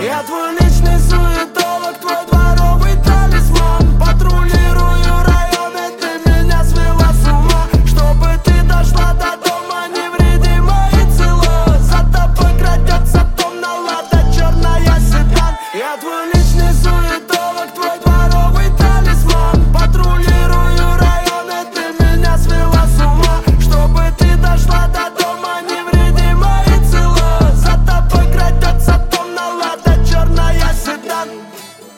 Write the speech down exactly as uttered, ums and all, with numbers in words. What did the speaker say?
Я твой личный суетолог, твой дворовый талисман. Патрулирую районы, ты меня свела с ума. Чтобы ты дошла до дома невредима и цела. За тобой крадется томна лада, черная седан. Я твой